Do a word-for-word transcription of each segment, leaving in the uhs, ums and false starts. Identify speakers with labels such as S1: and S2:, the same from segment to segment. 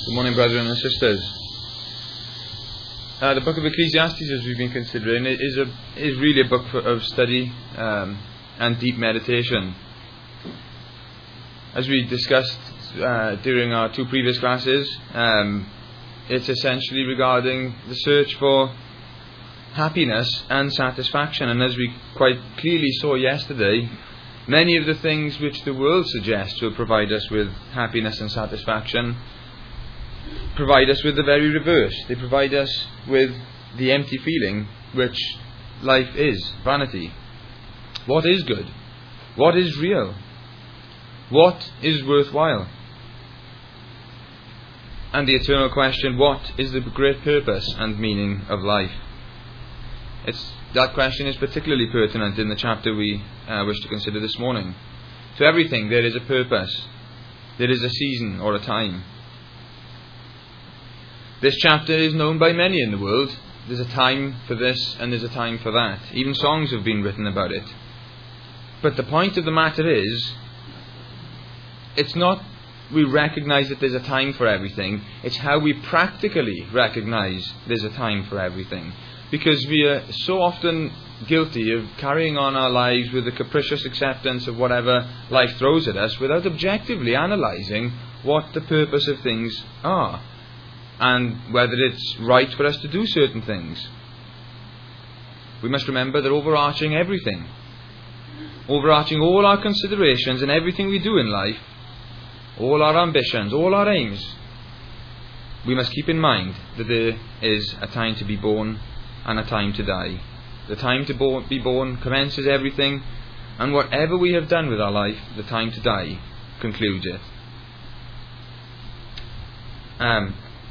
S1: Good morning, brethren and sisters. Uh, the book of Ecclesiastes, as we've been considering, is a is really a book for, of study um, and deep meditation. As we discussed uh, during our two previous classes, um, it's essentially regarding the search for happiness and satisfaction. And as we quite clearly saw yesterday, many of the things which the world suggests will provide us with happiness and satisfaction provide us with the very reverse. They provide us with the empty feeling which life is, vanity. What is good? What is real? What is worthwhile? And the eternal question, what is the great purpose and meaning of life? It's, that question is particularly pertinent in the chapter we uh, wish to consider this morning. To everything there is a purpose. There is a season or a time. This chapter is known by many in the world. There's a time for this and there's a time for that. Even songs have been written about it. But the point of the matter is, it's not we recognise that there's a time for everything. It's how we practically recognise there's a time for everything. Because we are so often guilty of carrying on our lives with the capricious acceptance of whatever life throws at us without objectively analysing what the purpose of things are and whether it's right for us to do certain things. We must remember that overarching everything, overarching all our considerations and everything we do in life, all our ambitions, all our aims, we must keep in mind that there is a time to be born and a time to die. The time to bo- be born commences everything, and whatever we have done with our life, the time to die concludes it. Um,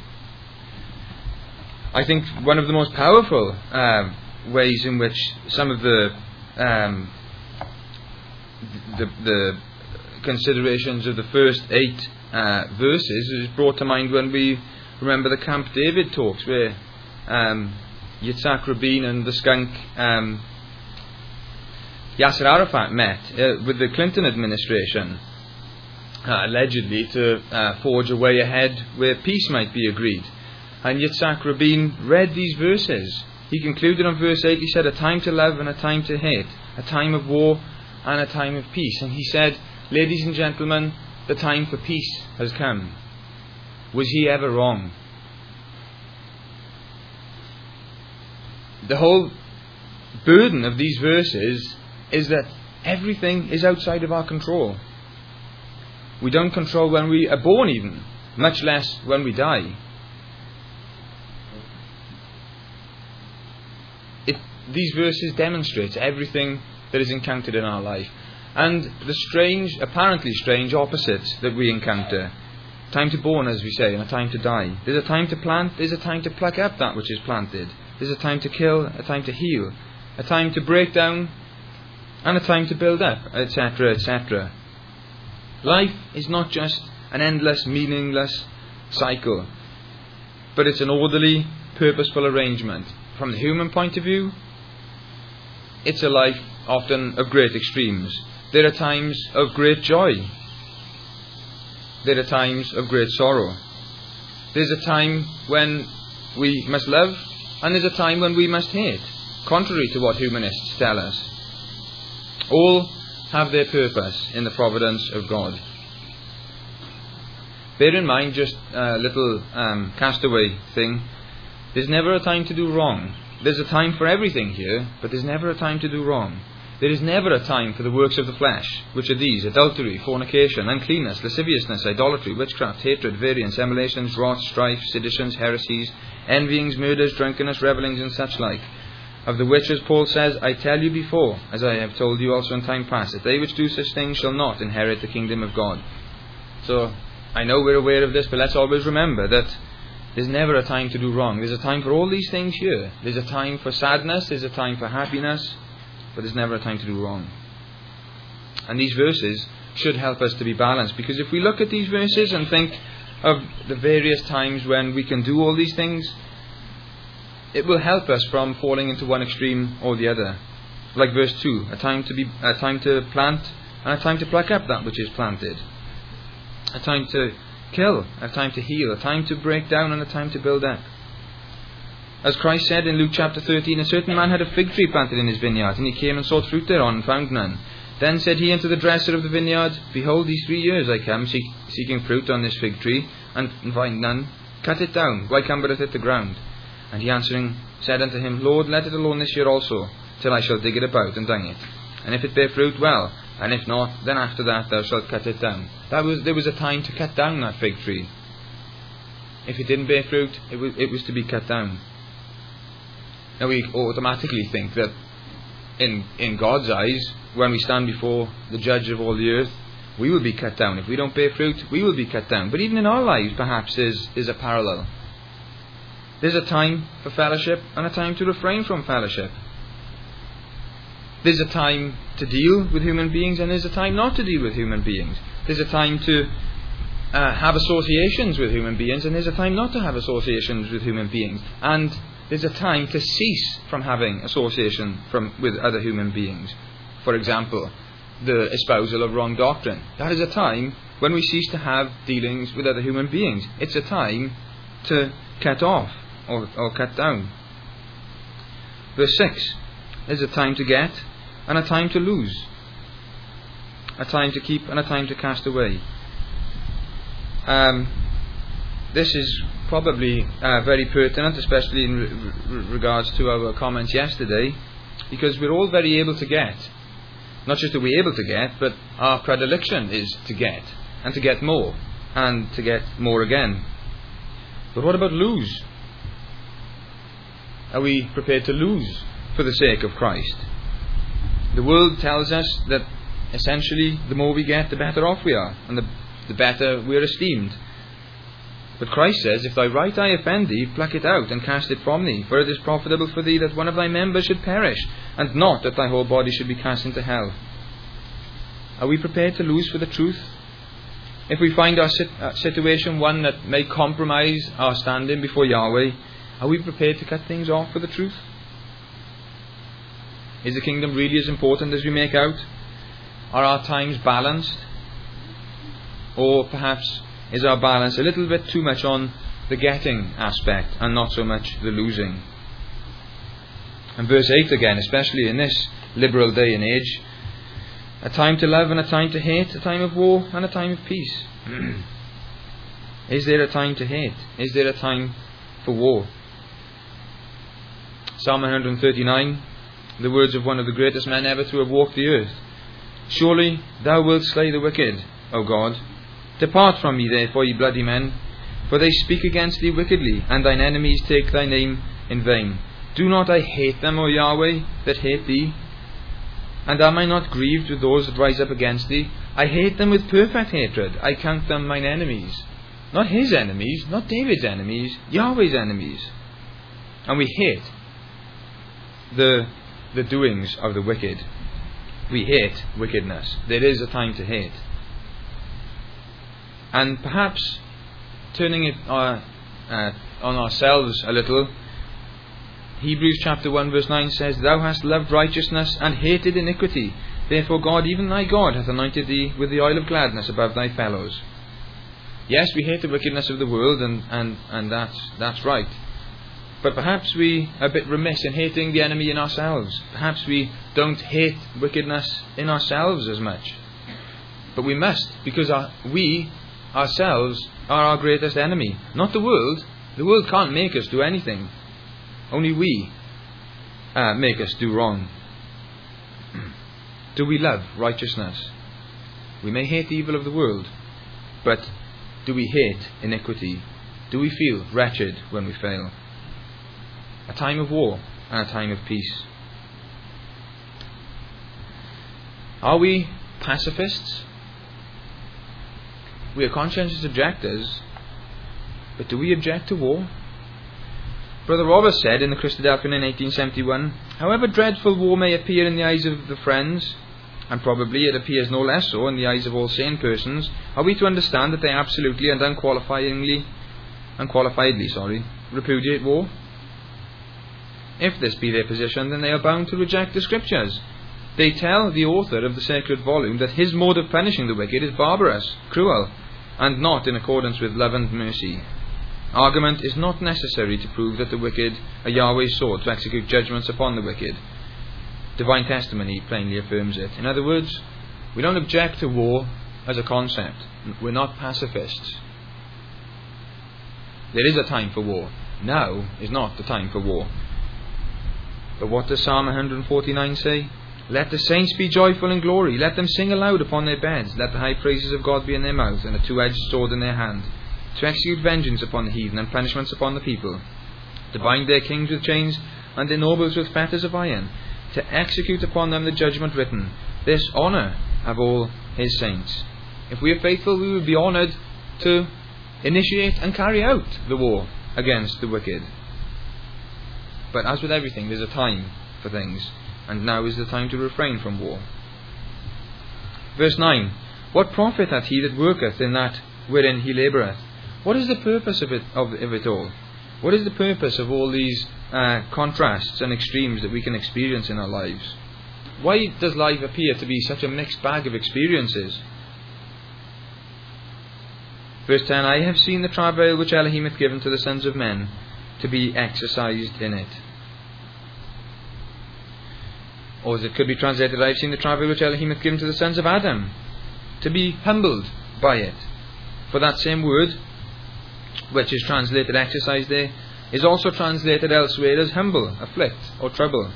S1: I think one of the most powerful uh, ways in which some of the, um, the the considerations of the first eight uh, verses is brought to mind when we remember the Camp David talks, where um, Yitzhak Rabin and the skunk um, Yasser Arafat met uh, with the Clinton administration, uh, allegedly to uh, forge a way ahead where peace might be agreed. And Yitzhak Rabin read these verses. He concluded on verse eight, he said, a time to love and a time to hate, a time of war and a time of peace. And he said, ladies and gentlemen, the time for peace has come. Was he ever wrong? The whole burden of these verses is that everything is outside of our control. We don't control when we are born even, much less when we die. It, these verses demonstrate everything that is encountered in our life. And the strange, apparently strange opposites that we encounter. Time to born, as we say, and a time to die. There's a time to plant, there's a time to pluck up that which is planted. There's a time to kill, a time to heal, a time to break down, and a time to build up, et cetera, et cetera. Life is not just an endless, meaningless cycle, but it's an orderly, purposeful arrangement. From the human point of view, it's a life often of great extremes. There are times of great joy. There are times of great sorrow. There's a time when we must love, and there's a time when we must hate, contrary to what humanists tell us. All have their purpose in the providence of God. Bear in mind, just a little um, castaway thing, there's never a time to do wrong. There's a time for everything here, but there's never a time to do wrong. There is never a time for the works of the flesh, which are these: adultery, fornication, uncleanness, lasciviousness, idolatry, witchcraft, hatred, variance, emulations, wrath, strife, seditions, heresies, envyings, murders, drunkenness, revellings, and such like. Of the which, as Paul says, I tell you before, as I have told you also in time past, that they which do such things shall not inherit the kingdom of God. So, I know we're aware of this, but let's always remember that there's never a time to do wrong. There's a time for all these things here. There's a time for sadness, there's a time for happiness, but there's never a time to do wrong. And these verses should help us to be balanced, because if we look at these verses and think of the various times when we can do all these things, it will help us from falling into one extreme or the other. Like verse two, a time to be a time to plant and a time to pluck up that which is planted. A time to kill, a time to heal, a time to break down, and a time to build up. As Christ said in Luke chapter thirteen, a certain man had a fig tree planted in his vineyard, and he came and sought fruit thereon, and found none. Then said he unto the dresser of the vineyard, Behold, these three years I come, seek, seeking fruit on this fig tree, and find none. Cut it down, why cumbereth it the ground? And he answering said unto him, Lord, let it alone this year also, till I shall dig it about and dung it. And if it bear fruit, well, and if not, then after that thou shalt cut it down. That was there was a time to cut down that fig tree. If it didn't bear fruit, it was, it was to be cut down. Now we automatically think that in in God's eyes, when we stand before the judge of all the earth, we will be cut down. If we don't bear fruit, we will be cut down. But even in our lives, perhaps, there's, there's a parallel. There's a time for fellowship and a time to refrain from fellowship. There's a time to deal with human beings and there's a time not to deal with human beings. There's a time to uh, have associations with human beings and there's a time not to have associations with human beings. And there's a time to cease from having association from, with other human beings. For example, the espousal of wrong doctrine. That is a time when we cease to have dealings with other human beings. It's a time to cut off or, or cut down. Verse six. There's a time to get and a time to lose. A time to keep and a time to cast away. Um, this is probably uh, very pertinent, especially in re- re- regards to our comments yesterday, because we're all very able to get. Not just are we able to get, but our predilection is to get, and to get more, and to get more again. But what about lose? Are we prepared to lose for the sake of Christ? The world tells us that essentially the more we get, the better off we are, and the, the better we are esteemed. But Christ says, If thy right eye offend thee, pluck it out, and cast it from thee, for it is profitable for thee that one of thy members should perish, and not that thy whole body should be cast into hell. Are we prepared to lose for the truth? If we find our sit- uh, situation one that may compromise our standing before Yahweh, are we prepared to cut things off for the truth? Is the kingdom really as important as we make out? Are our times balanced? Or perhaps is our balance a little bit too much on the getting aspect and not so much the losing? And verse eight again, especially in this liberal day and age, a time to love and a time to hate, a time of war and a time of peace. Is there a time to hate? Is there a time for war? Psalm one thirty-nine, the words of one of the greatest men ever to have walked the earth. Surely thou wilt slay the wicked, O God. Depart from me therefore, ye bloody men, for they speak against thee wickedly, and thine enemies take thy name in vain. Do not I hate them, O Yahweh, that hate thee? And am I not grieved with those that rise up against thee? I hate them with perfect hatred. I count them mine enemies. Not his enemies, not David's enemies, Yahweh's enemies. And we hate the, the doings of the wicked. We hate wickedness. There is a time to hate. And perhaps turning it uh, uh, on ourselves a little, Hebrews chapter one verse nine says, Thou hast loved righteousness and hated iniquity. Therefore God, even thy God, hath anointed thee with the oil of gladness above thy fellows. Yes, we hate the wickedness of the world, and, and, and that's, that's right. But perhaps we are a bit remiss in hating the enemy in ourselves. Perhaps we don't hate wickedness in ourselves as much. But we must, because our, we ourselves are our greatest enemy. Not the world. The world can't make us do anything. Only we uh, make us do wrong. Do we love righteousness? We may hate the evil of the world, but do we hate iniquity? Do we feel wretched when we fail? A time of war and a time of peace. Are we pacifists? We are conscientious objectors, but do we object to war? Brother Roberts said in the Christadelphian in eighteen seventy-one, However dreadful war may appear in the eyes of the friends, and probably it appears no less so in the eyes of all sane persons, are we to understand that they absolutely and unqualifiedly, unqualifiedly sorry, repudiate war? If this be their position, then they are bound to reject the Scriptures. They tell the author of the sacred volume that his mode of punishing the wicked is barbarous, cruel, and not in accordance with love and mercy. Argument is not necessary to prove that the wicked are Yahweh's sword to execute judgments upon the wicked. Divine testimony plainly affirms it. In other words, we don't object to war as a concept. We're not pacifists. There is a time for war. Now is not the time for war. But what does Psalm one forty-nine say? Let the saints be joyful in glory. Let them sing aloud upon their beds. Let the high praises of God be in their mouth, and a two-edged sword in their hand, to execute vengeance upon the heathen and punishments upon the people, to bind their kings with chains and their nobles with fetters of iron, to execute upon them the judgment written. This honour have all his saints. If we are faithful, we will be honoured to initiate and carry out the war against the wicked. But as with everything, there's a time for things, and now is the time to refrain from war. Verse nine. What profit hath he that worketh in that wherein he laboureth? What is the purpose of it, of, of it all? What is the purpose of all these uh, contrasts and extremes that we can experience in our lives? Why does life appear to be such a mixed bag of experiences? Verse ten. I have seen the travail which Elohim hath given to the sons of men, to be exercised in it. Or as it could be translated, I have seen the travail which Elohim hath given to the sons of Adam, to be humbled by it. For that same word, which is translated exercise there, is also translated elsewhere as humble, afflict, or trouble.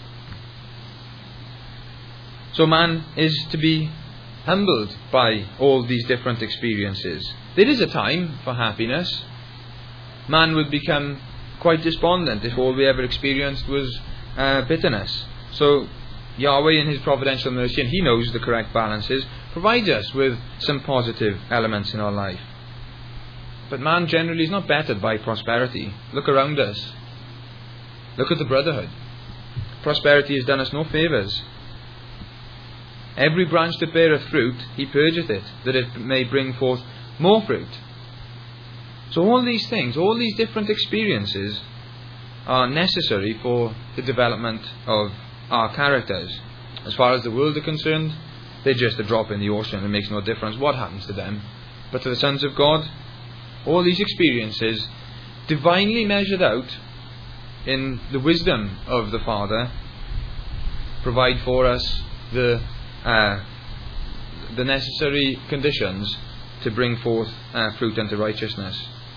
S1: So man is to be humbled by all these different experiences. There is a time for happiness. Man would become quite despondent if all we ever experienced was uh, bitterness. So Yahweh, in his providential mercy, and he knows the correct balances, provides us with some positive elements in our life. But man generally is not bettered by prosperity. Look around us. Look at the brotherhood. Prosperity has done us no favours. Every branch that beareth fruit, he purgeth it, that it may bring forth more fruit. So all these things, all these different experiences are necessary for the development of our characters. As far as the world are concerned, they're just a drop in the ocean. It makes no difference what happens to them. But to the sons of God, all these experiences, divinely measured out in the wisdom of the Father, provide for us the uh, the necessary conditions to bring forth uh, fruit unto righteousness.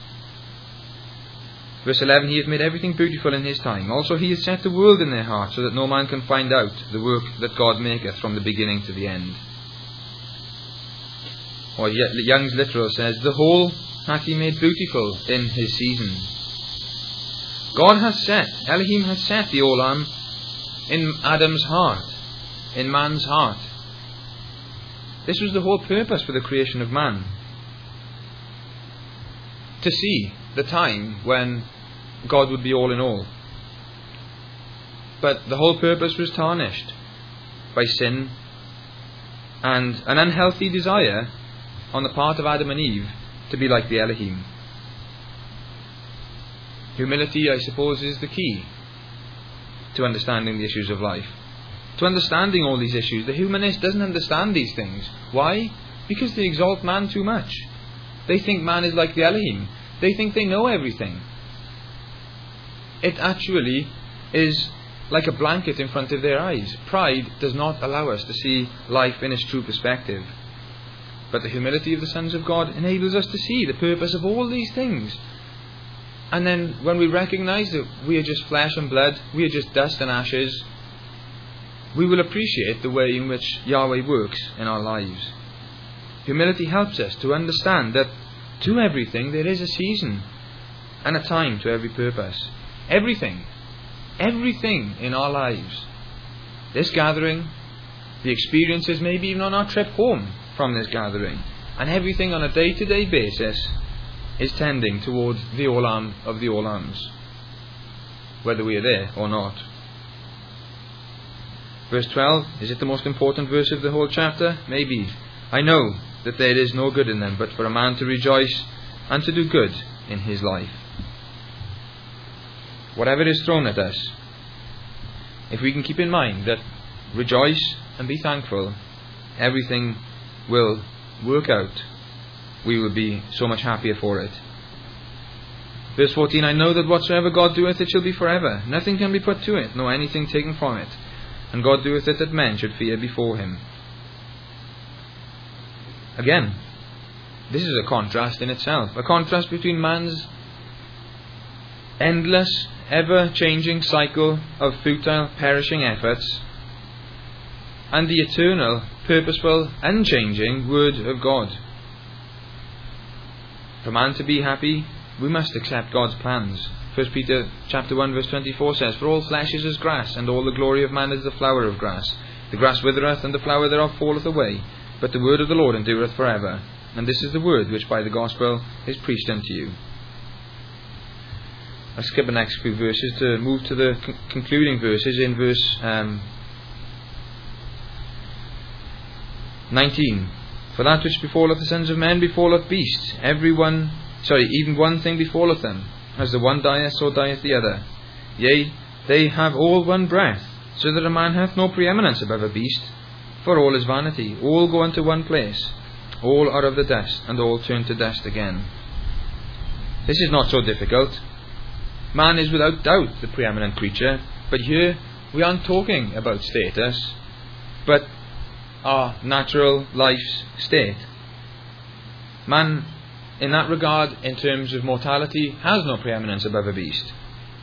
S1: Verse eleven, he hath made everything beautiful in his time. Also he hath set the world in their heart, so that no man can find out the work that God maketh from the beginning to the end. Or Young's literal says, the whole hath he made beautiful in his season. God hath set, Elohim hath set the Olam in Adam's heart, in man's heart. This was the whole purpose for the creation of man. To see the time when God would be all in all. But the whole purpose was tarnished by sin and an unhealthy desire on the part of Adam and Eve to be like the Elohim. Humility, I suppose, is the key to understanding the issues of life. To understanding all these issues. The humanist doesn't understand these things. Why? Because they exalt man too much. They think man is like the Elohim. They think they know everything. It actually is like a blanket in front of their eyes. Pride does not allow us to see life in its true perspective. But the humility of the sons of God enables us to see the purpose of all these things. And then when we recognize that we are just flesh and blood, we are just dust and ashes, we will appreciate the way in which Yahweh works in our lives. Humility helps us to understand that to everything there is a season and a time to every purpose. Everything, everything in our lives. This gathering, the experiences maybe even on our trip home from this gathering, and everything on a day-to-day basis is tending towards the Olam of the Olams, whether we are there or not. Verse twelve, is it the most important verse of the whole chapter? Maybe. I know that there is no good in them, but for a man to rejoice and to do good in his life. Whatever is thrown at us, if we can keep in mind that rejoice and be thankful, everything will work out we will be so much happier for it. Verse fourteen, I know that whatsoever God doeth, it shall be forever. Nothing can be put to it, nor anything taken from it. And God doeth it that men should fear before him. Again, this is a contrast in itself. A contrast between man's endless, ever-changing cycle of futile, perishing efforts and the eternal, purposeful, unchanging Word of God. For man to be happy, we must accept God's plans. First Peter chapter one verse twenty-four says, For all flesh is as grass, and all the glory of man is the flower of grass. The grass withereth, and the flower thereof falleth away, but the word of the Lord endureth forever. And this is the word which by the gospel is preached unto you. I'll skip the next few verses to move to the con- concluding verses in verse um, nineteen. For that which befalleth the sons of men befalleth beasts, every one, sorry, even one thing befalleth them. As the one dieth, so dieth the other. Yea, they have all one breath, so that a man hath no preeminence above a beast. For all is vanity, all go unto one place. All are of the dust, and all turn to dust again. This is not so difficult. Man is without doubt the preeminent creature, but here we aren't talking about status, but our natural life's state. Man, in that regard, in terms of mortality, has no preeminence above a beast.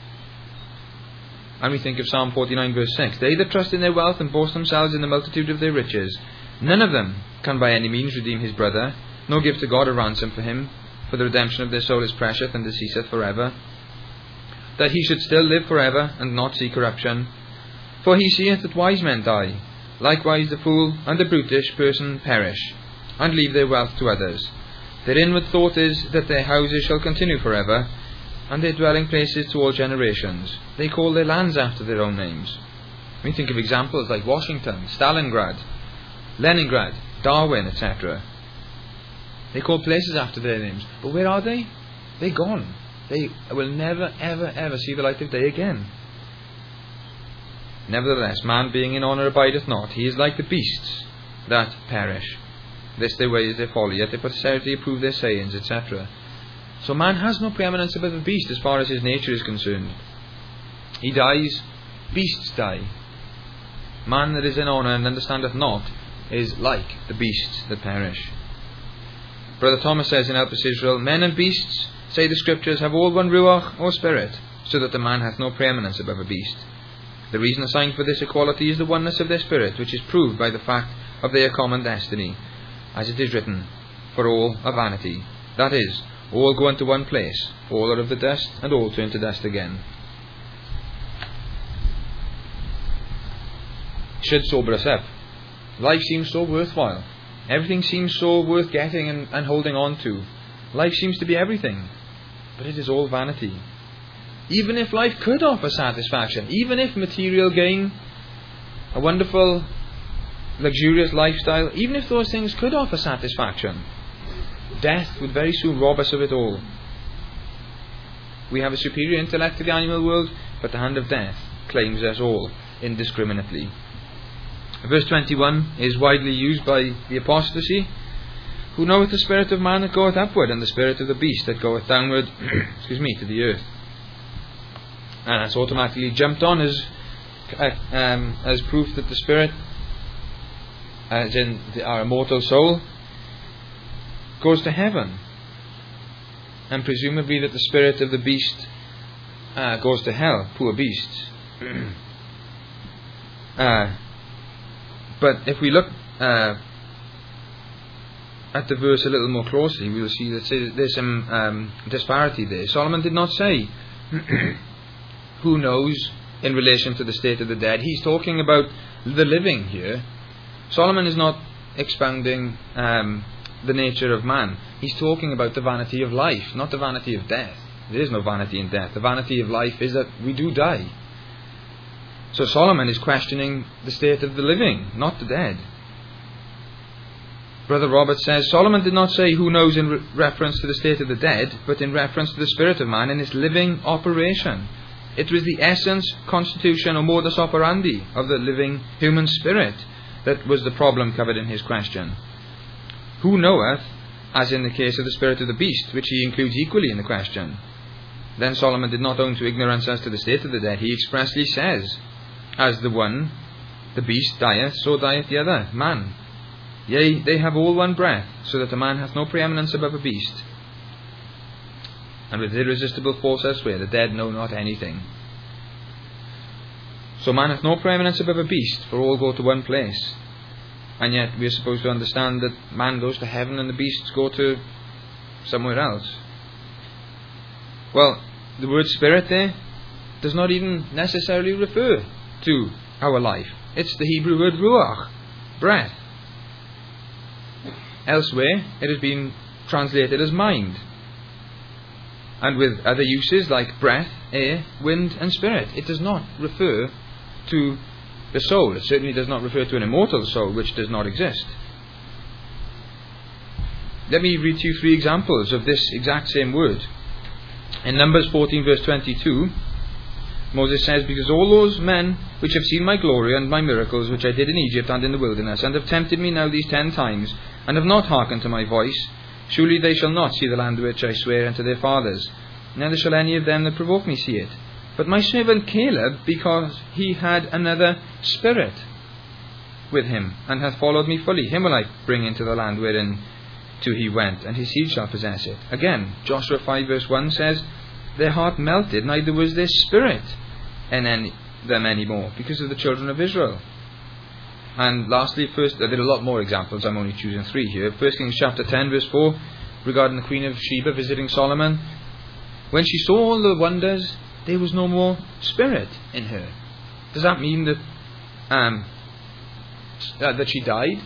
S1: And we think of Psalm forty-nine verse six. They that trust in their wealth and boast themselves in the multitude of their riches, none of them can by any means redeem his brother, nor give to God a ransom for him. For the redemption of their soul is precious, and deceaseth forever. That he should still live forever, and not see corruption. For he seeth that wise men die. Likewise the fool and the brutish person perish, and leave their wealth to others. Their inward thought is that their houses shall continue forever, and their dwelling places to all generations. They call their lands after their own names. We think of examples like Washington, Stalingrad, Leningrad, Darwin, et cetera. They call places after their names. But where are they? They're gone. They will never, ever, ever see the light of day again. Nevertheless, man being in honour abideth not. He is like the beasts that perish. This their way is their folly, yet their posterity approve their sayings, et cetera. So man has no preeminence above the beast as far as his nature is concerned. He dies, beasts die. Man that is in honour and understandeth not is like the beasts that perish. Brother Thomas says in Helpless Israel, Men and beasts, say the Scriptures, have all one ruach or spirit, so that the man hath no preeminence above a beast. The reason assigned for this equality is the oneness of their spirit, which is proved by the fact of their common destiny. As it is written, For all are vanity. That is, all go unto one place, all are of the dust, and all turn to dust again. Should sober us up. Life seems so worthwhile. Everything seems so worth getting and, and holding on to. Life seems to be everything, but it is all vanity. Even if life could offer satisfaction, even if material gain, a wonderful, luxurious lifestyle, even if those things could offer satisfaction, death would very soon rob us of it all. We have a superior intellect to the animal world, but the hand of death claims us all indiscriminately. Verse twenty-one is widely used by the apostasy. Who knoweth the spirit of man that goeth upward, and the spirit of the beast that goeth downward excuse me, to the earth. And that's automatically jumped on as uh, um, as proof that the spirit, as in the, our immortal soul, goes to heaven, and presumably that the spirit of the beast uh, goes to hell. Poor beasts. uh, but if we look uh, at the verse a little more closely, we will see that there's some um, disparity there. Solomon did not say who knows in relation to the state of the dead. He's talking about the living here. Solomon is not expounding um, the nature of man. He's talking about the vanity of life, not the vanity of death. There is no vanity in death. The vanity of life is that we do die. So Solomon is questioning the state of the living, not the dead. Brother Robert says, Solomon did not say who knows in re- reference to the state of the dead, but in reference to the spirit of man in its living operation. It was the essence, constitution, or modus operandi of the living human spirit that was the problem covered in his question. Who knoweth as in the case of the spirit of the beast, which he includes equally in the question. Then Solomon did not own to ignorance as to the state of the dead. He expressly says, as the one, the beast, dieth, so dieth the other, man. Yea, they have all one breath, so that a man hath no preeminence above a beast. And with irresistible force elsewhere, the dead know not anything. So man hath no preeminence above a beast, for all go to one place. And yet we are supposed to understand that man goes to heaven and the beasts go to somewhere else. Well, the word spirit there does not even necessarily refer to our life. It's the Hebrew word ruach, breath. Elsewhere, it has been translated as mind. And with other uses like breath, air, wind and spirit, it does not refer to the soul. It certainly does not refer to an immortal soul which does not exist. Let me read to you three examples of this exact same word. In Numbers fourteen verse twenty-two, Moses says, because all those men which have seen my glory and my miracles which I did in Egypt and in the wilderness, and have tempted me now these ten times, and have not hearkened to my voice, surely they shall not see the land which I swear unto their fathers, neither shall any of them that provoke me see it. But my servant Caleb, because he had another spirit with him, and hath followed me fully, him will I bring into the land wherein to he went, and his seed shall possess it. Again, Joshua five verse one says, their heart melted, neither was their spirit in any, them any more, because of the children of Israel. And lastly, first, there are a lot more examples, I'm only choosing three here. First Kings chapter ten verse four, regarding the Queen of Sheba visiting Solomon. When she saw all the wonders, there was no more spirit in her. Does that mean that um, uh, that she died?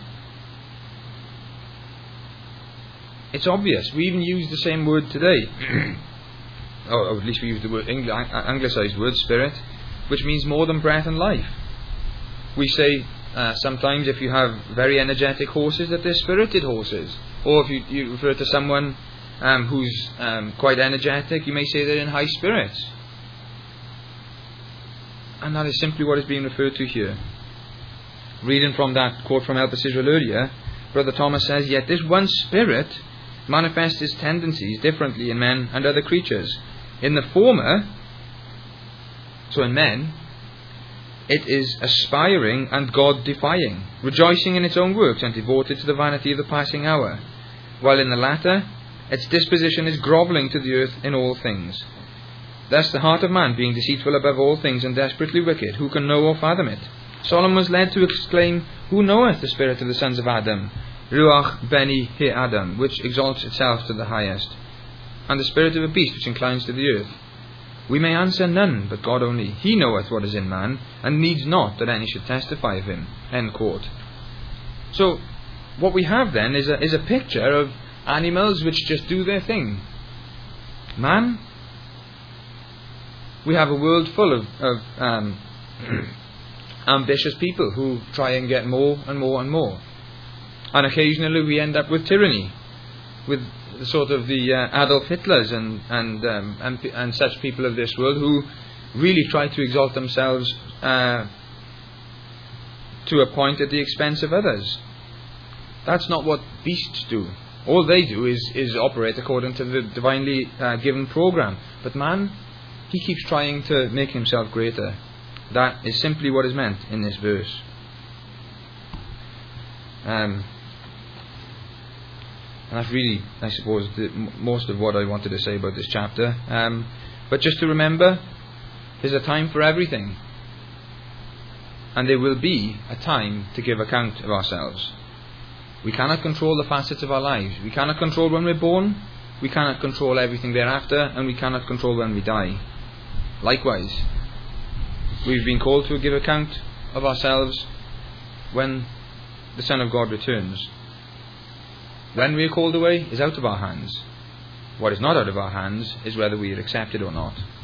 S1: It's obvious. We even use the same word today. Or at least we use the word Angli- anglicized word spirit, which means more than breath and life. We say uh, sometimes if you have very energetic horses that they're spirited horses, or if you, you refer to someone um, who's um, quite energetic, you may say they're in high spirits. And that is simply what is being referred to here. Reading from that quote from Elpis Israel earlier, Brother Thomas says, yet this one spirit manifests its tendencies differently in men and other creatures. In the former, so in men, it is aspiring and God-defying, rejoicing in its own works and devoted to the vanity of the passing hour, while in the latter, its disposition is grovelling to the earth in all things. Thus the heart of man being deceitful above all things and desperately wicked, who can know or fathom it? Solomon was led to exclaim, who knoweth the spirit of the sons of Adam? Ruach beni he Adam, which exalts itself to the highest, and the spirit of a beast which inclines to the earth. We may answer none but God only. He knoweth what is in man, and needs not that any should testify of him. End quote. So, what we have then is a, is a picture of animals which just do their thing. Man, we have a world full of, of um, ambitious people who try and get more and more and more. And occasionally we end up with tyranny, with the sort of the uh, Adolf Hitlers and and, um, and and such people of this world who really try to exalt themselves uh, to a point at the expense of others. That's not what beasts do. All they do is, is operate according to the divinely uh, given program. But man, he keeps trying to make himself greater. That is simply what is meant in this verse. Um, and that's really, I suppose, the, most of what I wanted to say about this chapter. Um, but just to remember, there's a time for everything. And there will be a time to give account of ourselves. We cannot control the facets of our lives. We cannot control when we're born. We cannot control everything thereafter. And we cannot control when we die. Likewise, we've been called to give account of ourselves when the Son of God returns. When we are called away is out of our hands. What is not out of our hands is whether we are accepted or not.